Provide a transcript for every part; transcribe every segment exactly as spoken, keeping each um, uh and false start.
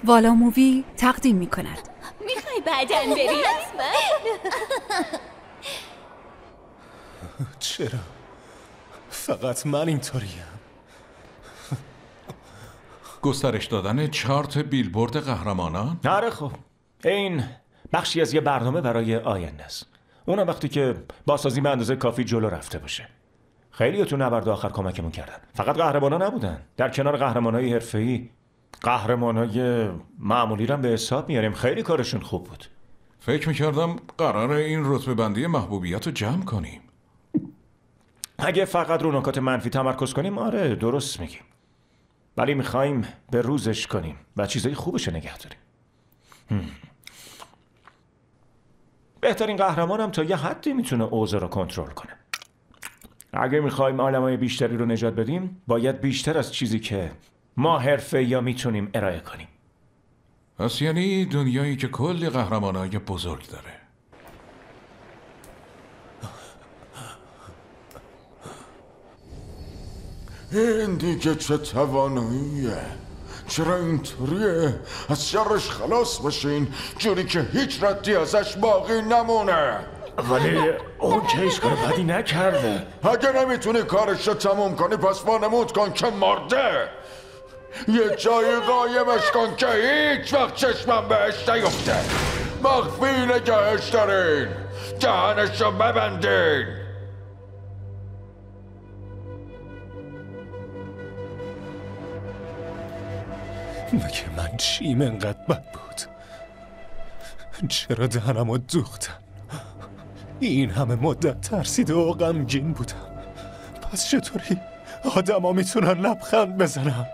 والا مووی تقدیم می کند. میخوای بعدن بری؟ چرا؟ فقط من اینطوریم. گسترش دادن چارت بیلبورد قهرمانان؟ آره خب این بخشی از یه برنامه برای آینده است. اونم وقتی که بازسازی به اندازه کافی جلو رفته باشه. خیلی تو نبرد آخر کمکمون کردن. فقط قهرمانا نبودن. در کنار قهرمانای حرفه‌ای قهرمانای معمولی رو به حساب میاریم. خیلی کارشون خوب بود. فکر میکردم قراره این رتبه بندی محبوبیت رو جمع کنیم. اگه فقط رو نکات منفی تمرکز کنیم آره درست میگیم، ولی میخوایم به روزش کنیم و چیزای خوبش نگه داریم. بهترین قهرمانم تا یه حدی میتونه اوضاع رو کنترل کنه. اگه میخوایم عالمای بیشتری رو نجات بدیم باید بیشتر از چیزی که ما حرفه یا میتونیم ارائه کنیم. پس یعنی دنیایی که کلی قهرمانای بزرگ داره. این دیگه چه تواناییه؟ چرا اینطوریه؟ از شرش خلاص بشین جوری که هیچ ردی ازش باقی نمونه. ولی اون که هیچ کار بدی نکرده. اگه نمیتونی کارش رو تموم کنی پس وانمود کن که مرده. یه جای قایمش کن که هیچ وقت چشمم بهش نیفته. مخفی نگهش دارین، دهنشو ببندین. مگه من چیم انقدر بد بود؟ چرا دهنمو دوختن؟ این همه مدت ترسیده و غمگین بودم. پس چطوری آدم ها میتونن لبخند بزنن؟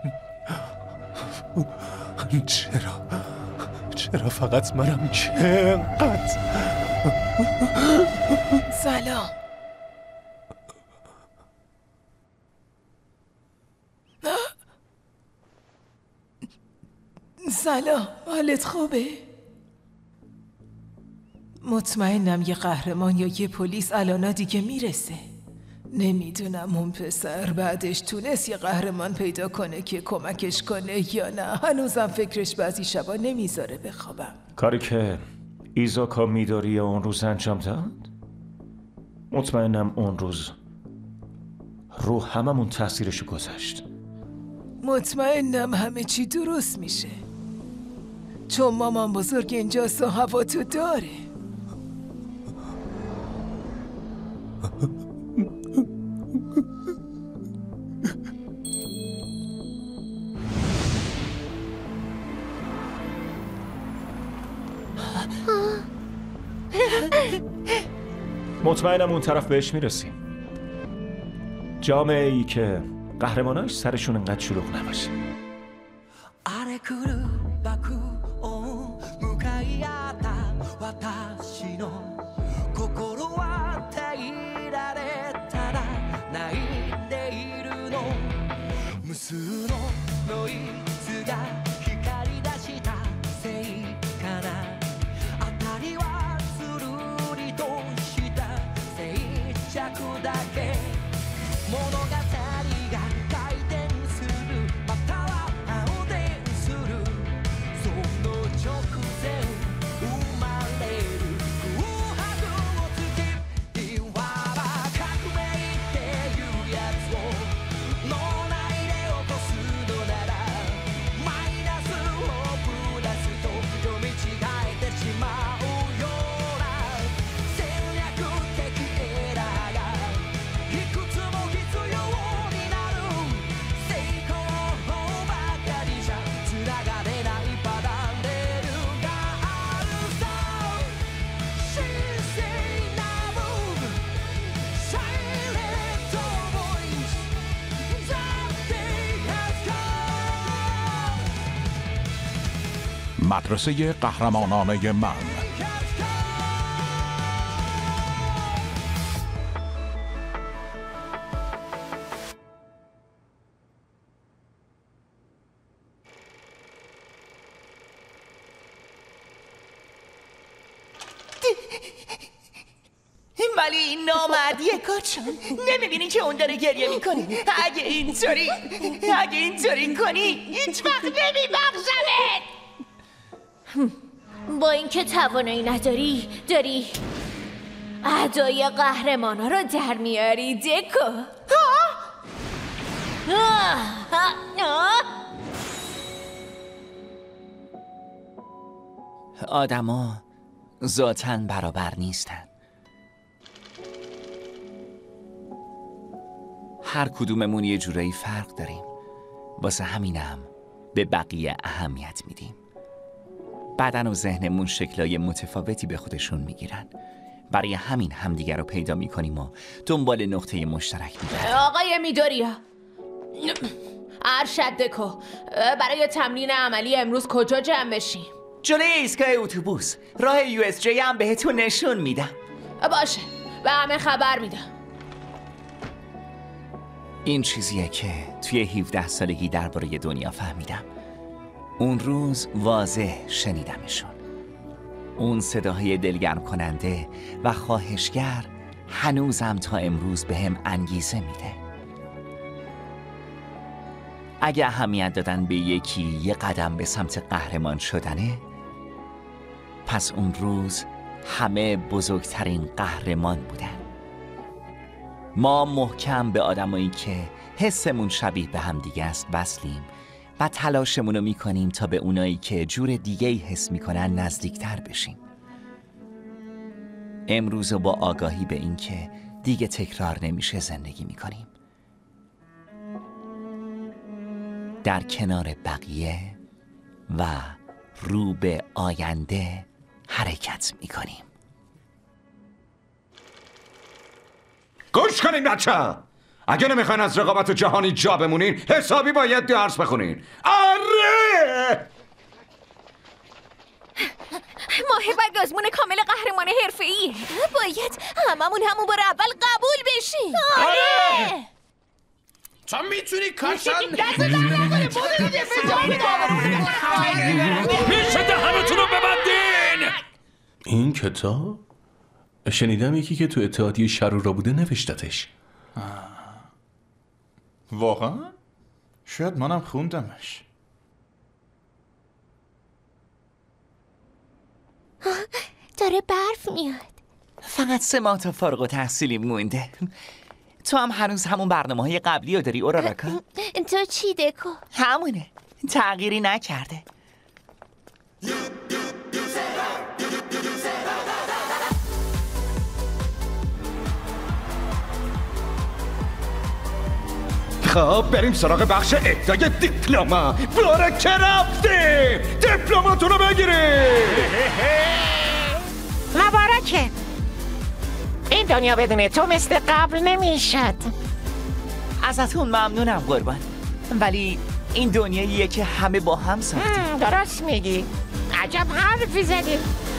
چرا؟ چرا فقط منم که انقدر؟ سلام. سلام، حالت خوبه؟ مطمئنم یه قهرمان یا یه پلیس الانا دیگه میرسه. نمیدونم اون پسر بعدش تونست یه قهرمان پیدا کنه که کمکش کنه یا نه. هنوزم فکرش بعضی شبا نمیذاره بخوابم. کاری که ایزاکا میداری اون روز انجام داد؟ مطمئنم اون روز رو هممون تاثیرشو گذاشت. مطمئنم همه چی درست میشه چون مامان بزرگ اینجاست و هوا تو داره. مطمئنم اون طرف بهش میرسیم. جامعه ای که قهرماناش سرشون انقدر شلوغ نباشه. مدرسه قهرمانانه من. ولی این نامردیه کارچان. نمیبینی که اون داره گریه میکنه؟ اگه اینطوری اگه اینطوری کنی هیچ وقت نمیبخشمت. با اینکه توانایی نداری داری ادای قهرمانا رو در میاری دکو. آدما ذاتاً برابر نیستن. هر کدوممون یه جورایی فرق داریم. واسه همینم به بقیه اهمیت میدیم. بدن و ذهنمون شکلای متفاوتی به خودشون میگیرن. برای همین همدیگر رو پیدا میکنیم و دنبال نقطه مشترک میگردیم. آقای میدوریا، ارشد دکو، برای تمرین عملی امروز کجا جمع بشیم؟ جلوی ایستگاه اتوبوس. راه یو اس جی هم بهتون نشون میدم. باشه، به همه خبر میدم. این چیزیه که توی هفده سالگی درباره دنیا فهمیدم. اون روز واضح شنیدمشون. اون صداهای دلگرم کننده و خواهشگر هنوزم تا امروز به هم انگیزه میده. اگه اهمیت دادن به یکی یه قدم به سمت قهرمان شدنه، پس اون روز همه بزرگترین قهرمان بودن. ما محکم به آدمایی که حسمون شبیه به هم دیگه است وصلیم و تلاشمون رو میکنیم تا به اونایی که جور دیگه‌ای حس میکنن نزدیکتر بشیم. امروز با آگاهی به این که دیگه تکرار نمیشه زندگی میکنیم. در کنار بقیه و رو به آینده حرکت میکنیم. گوش کنین بچه ها، اگه نمیخواین از رقابت جهانی جا بمونین حسابی باید درس بخونین. آره ماه بعد آزمون کامل قهرمان حرفه‌ایه. باید هممون همون بار اول قبول بشیم. آره تو میتونی کاشان میشه دهنتون رو ببندین. این کتاب؟ شنیدم یکی که تو اتحادیه شرورا بوده نوشتتش. واقعا؟ شاید منم خوندمش. داره برف میاد. فقط سه ماه تا فارغ التحصیلی مونده. تو هم هنوز همون برنامه های قبلی رو داری اوراراکا؟ تو چی دکو؟ همونه، تغییری نکرده. خب بریم سراغ بخش ادای دیپلما. بارکه رفتیم، دیپلماتون رو بگیریم. مبارکه. این دنیا بدون تو مثل قبل نمیشد. ازتون ممنونم قربان، ولی این دنیاییه که همه با هم ساختیم. درست میگی، عجب حرفی زدی.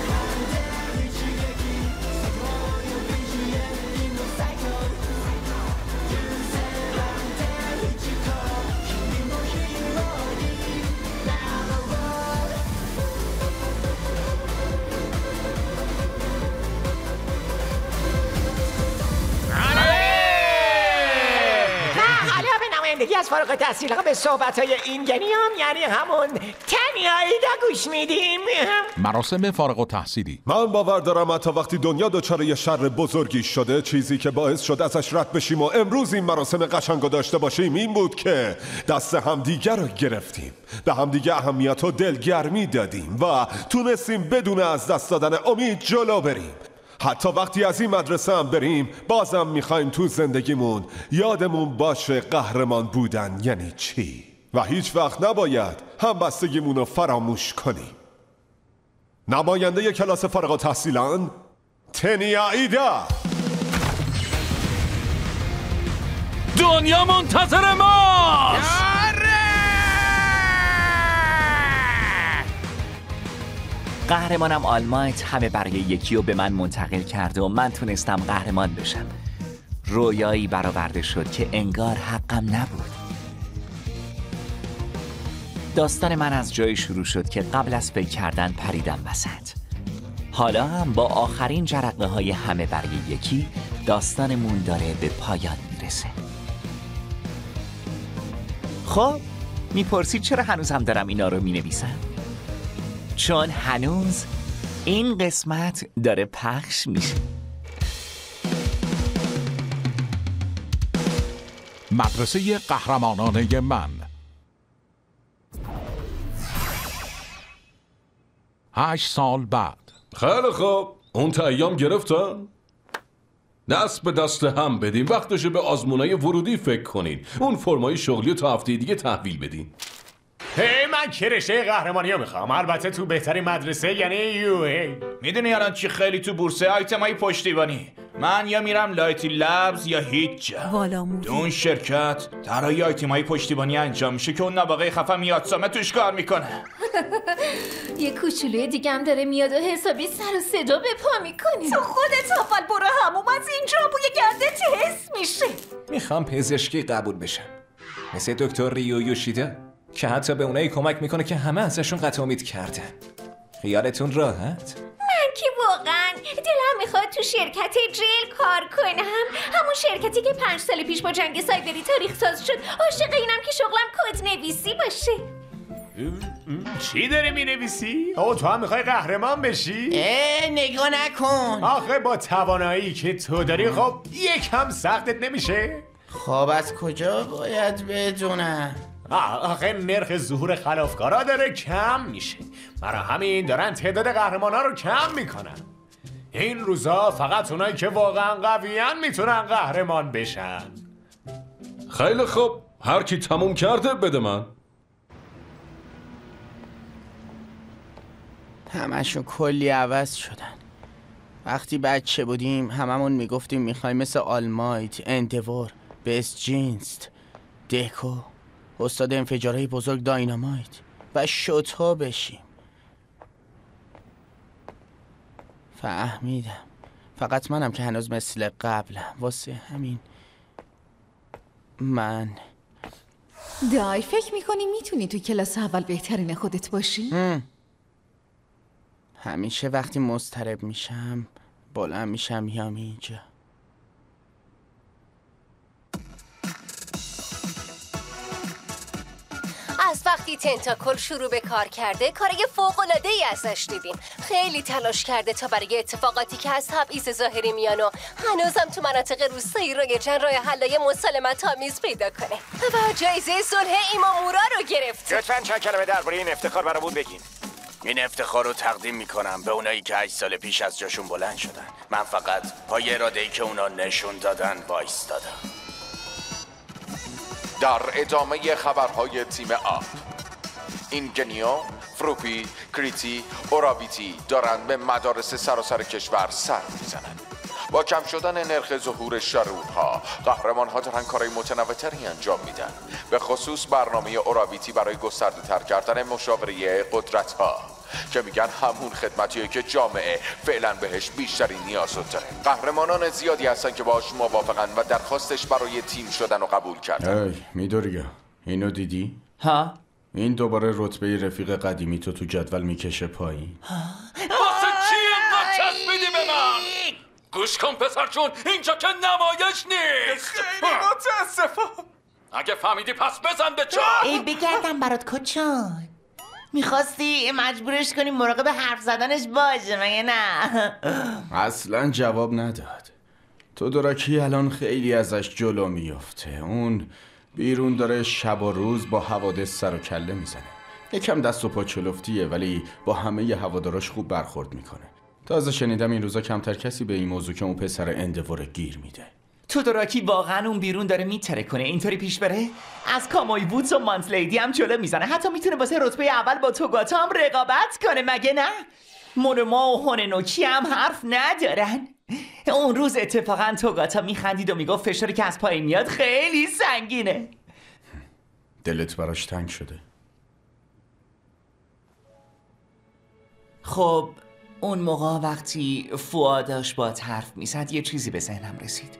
یکی از فارغ التحصیل ها به صحبت های این یعنی هم یعنی همون تنیاییدا گوش میدیم. مراسم فارغ التحصیلی. من باور دارم حتی وقتی دنیا دچار یه شر بزرگی شده، چیزی که باعث شد ازش رد بشیم و امروز این مراسم قشنگو داشته باشیم این بود که دست همدیگه رو گرفتیم، به همدیگه اهمیت و دلگرمی دادیم و تونستیم بدون از دست دادن امید جلو بریم. حتی وقتی از این مدرسه هم بریم بازم میخوایم تو زندگیمون یادمون باشه قهرمان بودن یعنی چی و هیچ وقت نباید همبستگیمون رو فراموش کنیم. نماینده کلاس فارغ التحصیلان تنیاییدا. دنیا منتظر ماست. قهرمانم آلمایت همه برای یکی رو به من منتقل کرد و من تونستم قهرمان بشم. رویایی برآورده شد که انگار حقم نبود. داستان من از جایی شروع شد که قبل از فکر کردن پریدم وسط. حالا هم با آخرین جرقه های همه برای یکی داستانمون داره به پایان میرسه. خب میپرسید چرا هنوز هم دارم اینا رو مینویسم؟ چون هنوز این قسمت داره پخش میشه. مدرسه قهرمانانه من. هشت سال بعد. خیلی خوب، اون تا ایام گرفتن؟ دست به دست هم بدین، وقتشه به آزمونای ورودی فکر کنین. اون فرمای شغلی تا هفته دیگه تحویل بدین. هی من که رشته قهرمانی رو میخوام، البته تو بهترین مدرسه یعنی یو هی. میدونی الان چی خیلی تو بورسه آیتم های پشتیبانی؟ من یا میرم لایتی لبز یا هیچ جا. والا مووی. تو اون شرکت طراحی آیتم های پشتیبانی انجام میشه که اون نابغه خفن میاد سامه توش کار میکنه. یه کوچولوی دیگم داره میاد و حسابی سر و صدا به پا میکنی. تو خودت اول برو هموم، از اینجا بوی گندت حس میشه. میخوام پزشکی قبول بشم مثل دکتر ریو یوشیدا که حتی به اونایی کمک میکنه که همه ازشون قطع امید کردن. خیالتون راحت؟ من که واقعا دلم میخواد تو شرکت جیل کار کنم، همون شرکتی که پنج سال پیش با جنگ سایبری تاریخ ساز شد. عاشق اینم که شغلم کد نویسی باشه. چی داری مینویسی؟ او تو هم میخوای قهرمان بشی؟ اه نگاه نکن. آخه با توانایی که تو داری خب یکم سختت نمیشه؟ خب از کجا باید بدونم؟ آخه نرخ ظهور خلافکارا داره کم میشه، برای همین دارن تعداد قهرمانا رو کم میکنن. این روزا فقط اونایی که واقعا قویان میتونن قهرمان بشن. خیلی خوب، هر کی تموم کرده بده من. همشون کلی عوض شدن. وقتی بچه بودیم هممون میگفتیم میخوایم مثل آلمایت، اندور، بیست جینست، دکو، استاد انفجارهای بزرگ داینامایت و شوتا بشیم. فهمیدم، فقط منم که هنوز مثل قبلم. واسه همین من دای فکر میکنی میتونی تو کلاس اول بهترین خودت باشی؟ هم. همیشه وقتی مضطرب میشم بلند میشم یا اینجا. از وقتی تنتاکل شروع به کار کرده کارای فوق‌العاده‌ای ازش دیدیم. خیلی تلاش کرده تا برای اتفاقاتی که از تبعیض ظاهری میان و هنوزم تو مناطق روستایی رایجن راه حلای مسالمت‌آمیز پیدا کنه و جایزه صلح ایمامورا رو گرفت. لطفاً چند کلمه درباره این افتخار برامون بگین. این افتخار رو تقدیم میکنم به اونایی که هشت سال پیش از جاشون بلند شدن. من فقط پای اراده‌ای که اونا نشون دادن وایستادم. در ادامه خبرهای تیم آ، اینگنیو، فروپی، کریتی، اورابیتی دارند به مدارس سراسر کشور سر میزنند. با کم شدن نرخ ظهور شرورها، قهرمان ها دارن کارهای متنوع‌تری انجام میدن، به خصوص برنامه اورابیتی برای گسترده تر کردن مشاوره قدرت ها که میگن همون خدمتیه که جامعه فعلا بهش بیشتری نیاز داره. قهرمانان زیادی هستن که باهاش موافقن و درخواستش برای تیم شدن و قبول کردن. ای میدوریا، اینو دیدی؟ ها؟ این دوباره رتبه رفیق قدیمی تو تو جدول میکشه پایین. واسه چی اینقدر چسبیدی به من؟ گوش کن پسر جون، اینجا که نمایش نیست. خیلی متاسفم. اگه فهمیدی پس بزن به چار. ای بگردم برات کچان. میخواستی مجبورش کنی مراقب حرف زدنش باشه مگه نه؟ اصلا جواب نداد. تو دراکی الان خیلی ازش جلو میفته. اون بیرون داره شب و روز با حوادث سر و کله میزنه. یکم دست و پا چلفتیه ولی با همه ی هواداراش خوب برخورد میکنه. تازه شنیدم این روزا کمتر کسی به این موضوع که اون پسر اندور گیر میده. تو دراکی واقعا اون بیرون داره میتره کنه اینطوری پیش بره؟ از کاموی وودز و مانتلیدی هم جلو میزنه، حتی میتونه واسه رتبه اول با توگاتا هم رقابت کنه مگه نه؟ مونوما و هوننوکی هم حرف ندارن. اون روز اتفاقا توگاتا میخندید و میگفت فشاری که از پایین میاد خیلی سنگینه. دلت براش تنگ شده؟ خب اون موقع وقتی فواداش با حرف میزد یه چیزی به ذهنم رسید.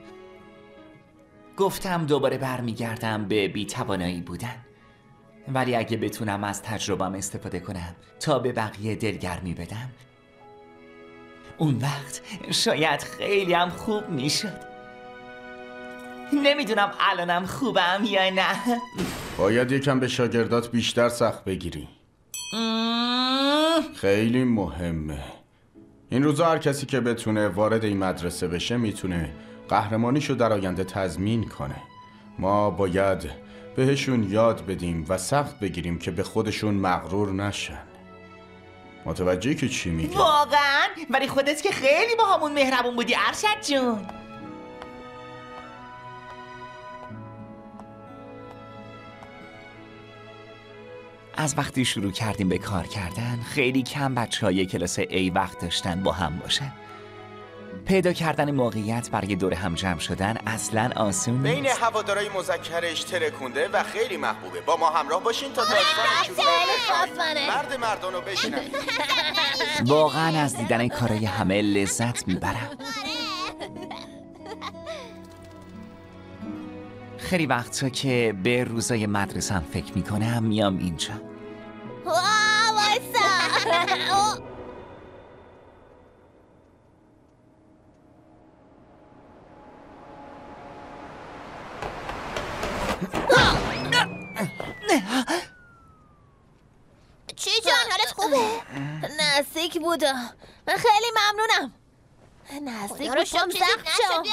گفتم دوباره برمیگردم به بی‌توانایی بودن، ولی اگه بتونم از تجربه‌ام استفاده کنم تا به بقیه دلگرمی بدم اون وقت شاید خیلی هم خوب میشد. نمیدونم الانم خوبم یا نه. باید یکم به شاگردات بیشتر سخت بگیری. مم... خیلی مهمه. این روزا هر کسی که بتونه وارد این مدرسه بشه میتونه قهرمانیشو در آینده تضمین کنه. ما باید بهشون یاد بدیم و سخت بگیریم که به خودشون مغرور نشن. متوجهی که چی میگه؟ واقعا؟ ولی خودت که خیلی با همون مهربون بودی ارشد جون. از وقتی شروع کردیم به کار کردن خیلی کم بچه های کلاس A وقت داشتن با هم باشن. پیدا کردن موقعیت برای دور هم جمع شدن اصلا آسون نیست. بین هوادارای مذکرش ترکونده و خیلی محبوبه. با ما همراه باشین تا داستان شروع. مرد مردانو بشینن. واقعا از دیدن کارای همه لذت میبرم. خیلی وقتا که به روزای مدرسه‌ام فکر میکنم میام اینجا. وایسا. چی جان حالت خوبه؟ نزدیک بودا. من خیلی ممنونم. نزدیک بود کم سخت شد.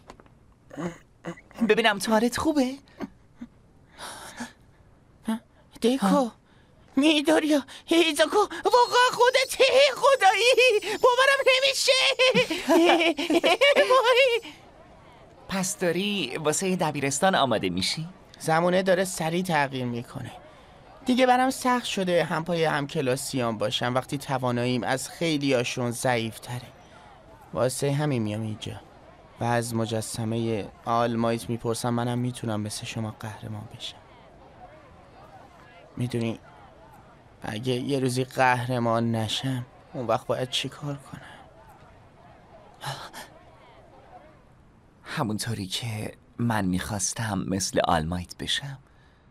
ببینم تو حالت خوبه؟ دیکو میداریا هیزاکو واقعا خودتی خدایی باورم نمیشه. پس داری واسه دبیرستان آماده میشی؟ زمونه داره سریع تغییر میکنه. دیگه برام سخت شده هم پای هم کلاسیام باشم وقتی تواناییم از خیلیاشون ضعیف تره. واسه همین میام اینجا و از مجسمه آلمایت میپرسم منم میتونم مثل شما قهرمان بشم. میدونی اگه یه روزی قهرمان نشم اون وقت باید چی کار کنم؟ همونطوری که من میخواستم مثل آلمایت بشم.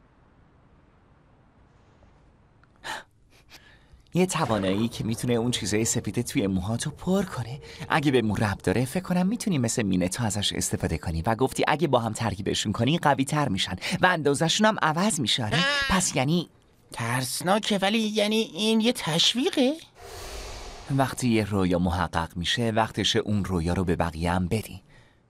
یه توانایی که میتونه اون چیزای سفید توی موهاتو پر کنه. اگه به مو ربط داره فکر کنم میتونی مثل مینتا ازش استفاده کنی و گفتی اگه با هم ترکیبشون کنی قوی تر میشن و اندازشون هم عوض میشه. پس یعنی ترسناکه ولی یعنی این یه تشویقه؟ وقتی یه رویا محقق میشه وقتش اون رویا رو به بقیه هم بدی.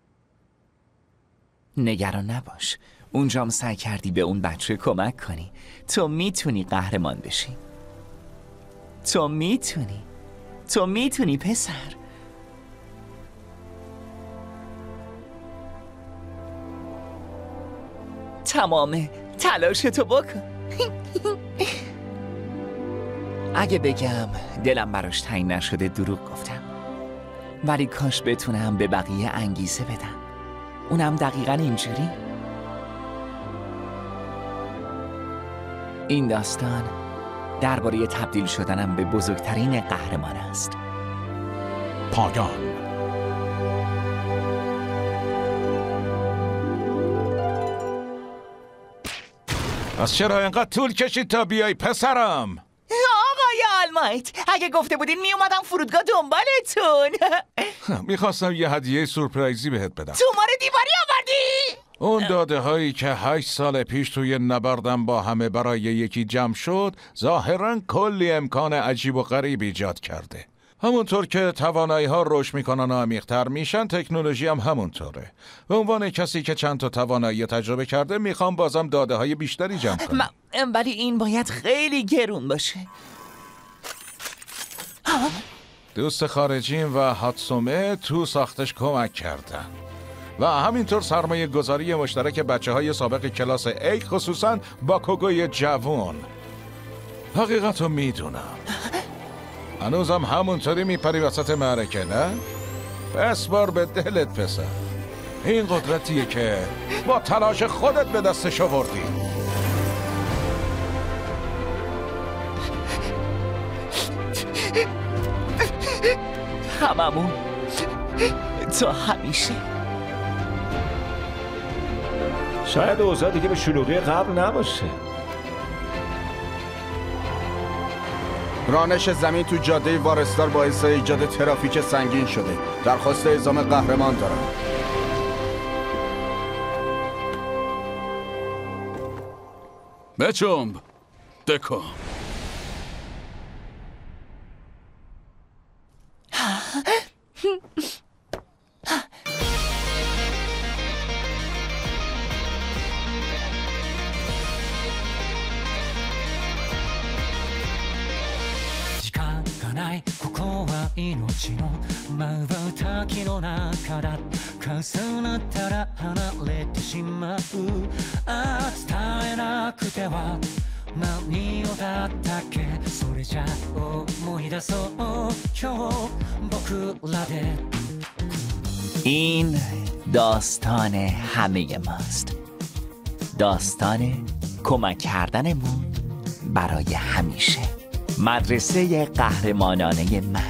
نگران نباش، اونجام سعی کردی به اون بچه کمک کنی. تو میتونی قهرمان بشی. تو میتونی تو میتونی پسر. تمام تلاشتو بکن. اگه بگم دلم براش تنگ نشده دروغ گفتم، ولی کاش بتونم به بقیه انگیزه بدم. اونم دقیقاً اینجوری. این داستان درباره تبدیل شدنم به بزرگترین قهرمان است. پایان. از چرا اینقدر طول کشید تا بیای پسرم؟ آقای آلمایت، اگه گفته بودین می اومدم فرودگاه دنبالتون. میخواستم یه هدیه سورپرایزی بهت بدم. تو ما رو دیواری آوردی؟ اون داده هایی که هشت سال پیش توی نبردم با همه برای یکی جمع شد ظاهراً کلی امکان عجیب و غریب ایجاد کرده. همونطور که توانایی ها رشد میکنن و عمیق‌تر میشن تکنولوژی هم همونطوره. به عنوان کسی که چند تا توانایی تجربه کرده میخوام بازم داده های بیشتری جمع کنم. ولی این باید خیلی گرون باشه. دوست خارجیم و هاتسومه تو ساختش کمک کردن و همینطور سرمایه گذاری مشترک بچه های سابق کلاس A خصوصا باکوگوی جوون. حقیقتو میدونم هنوزم همونطوری میپری وسط معرکه نه؟ بسپار به دلت پسر. این قدرتیه که با تلاش خودت به دستش آوردی. هممون تا همیشه. شاید اوضاع دیگه به شلوغی قبل نباشه. رانش زمین تو جاده وارستار باعث ایجاد ترافیک سنگین شده. درخواست اعزام قهرمان دارم. بچم دکو ないここは命の瞬きの中だ重なったら離れてしまうああ伝えなくては何をだったっけそれじゃ思い出そう今日僕らで این داستان همه ماست داستان کمک کردنمون برای همیشه مدرسه قهرمانانه من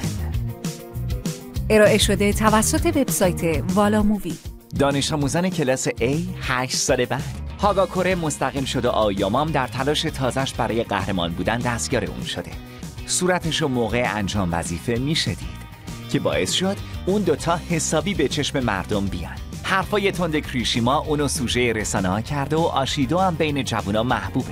ارائه شده توسط وبسایت والا مووی دانش آموزان کلاس A هشت سال بعد هاگاکوره مستقیم شده و آیامام در تلاش تازش برای قهرمان بودن دستیار اون شده صورتشو موقع انجام وظیفه میشه دید که باعث شد اون دوتا حسابی به چشم مردم بیان حرفای تند کریشیما اونو سوژه رسانه ها کرده و آشیدو هم بین جوونا محبوبه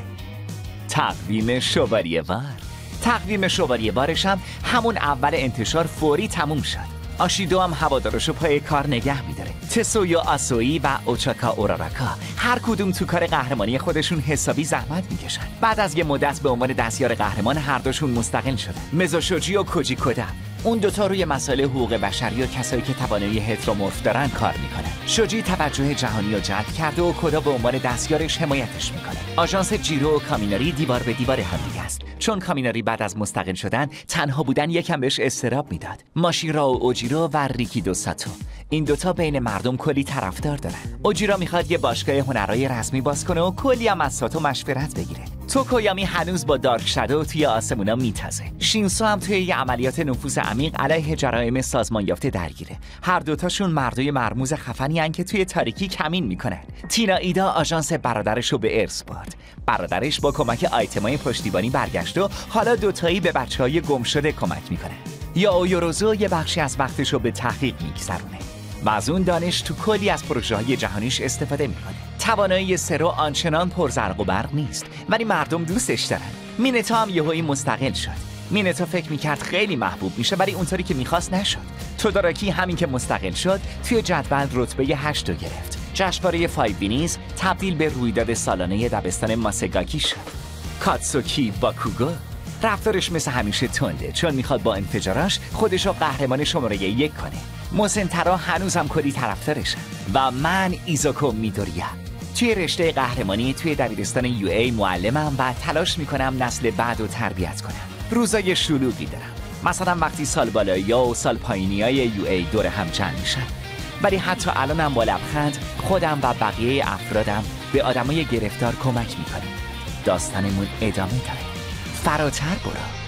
تقویم شواریه وار تقویم شواریه وارش هم همون اول انتشار فوری تموم شد آشیدو هم هوادارشو پای کار نگه میداره تسویا آسوئی و اوچاکا اوراراکا هر کدوم تو کار قهرمانی خودشون حسابی زحمت میکشن بعد از یه مدت به عنوان دستیار قهرمان هر دوشون مستقل شدن مزوشوجی و کوجی کودا اون دوتا روی مسائل حقوق بشری و کسایی که توانایی هترومورف دارن کار میکنن شوجی توجه جهانی رو جلب کرده و کودا به عنوان دستیارش حمایتش میکنه آژانس جیرو و کامیناری دیوار به دیوار همدیگه است چون کامیناری بعد از مستقل شدن تنها بودن یکم بهش استراب میداد ماشیرا و اوجیرو و ریکی دو ساتو این دوتا بین مردم کلی طرفدار دارن اوجیرا میخواد یه باشگاه هنرهای رسمی باز کنه و کلی هم از ساتو مشورت بگیره توکویامی هنوز با دارک شادو توی آسمونا میتازه شینسو هم توی یه عملیات نفوذ عمیق علیه جرایم سازمان یافته درگیره هر دوتاشون مردای مرموز خفنی هن که توی تاریکی کمین میکنن تینا ایدا آژانس برادرش رو به ارث برد برادرش با کمک آیتمای پشتیبانی برگشت و حالا دوتایی به بچهای گم شده کمک میکنه یا اویوروزو یه بخشی از وقتش رو به تحقیق میگذرونه و از اون دانش تو کلی از پروژه‌های جهانیش استفاده میکنه توانایی سرو آنچنان پرزرق و برق نیست ولی مردم دوستش دارن مینتا هم یهویی مستقل شد مینتا فکر میکرد خیلی محبوب میشه ولی اونطوری که میخواست نشد توداراکی همین که مستقل شد توی جدول رتبه هشت رو گرفت جشنواره فایو وینیز تبدیل به رویداد سالانه دبستان ماسگاکی شد کاتسوکی باکوگو رفتارش مثل همیشه تنده چون میخواد با انفجاراش خودشو قهرمان شماره یک کنه موسنترا هنوزم کلی طرفدارشن و من ایزوکو میدوریا توی رشته قهرمانی توی دبیرستان یو ای معلمم و تلاش میکنم نسل بعد رو تربیت کنم روزای شلوغی دارم مثلا وقتی سال بالایی‌ها و سال پایینی‌های یو ای دور هم جمع میشن ولی حتی الانم با لبخند خودم و بقیه افرادم به آدمای گرفتار کمک میکنیم داستانمون ادامه داره فراتر برو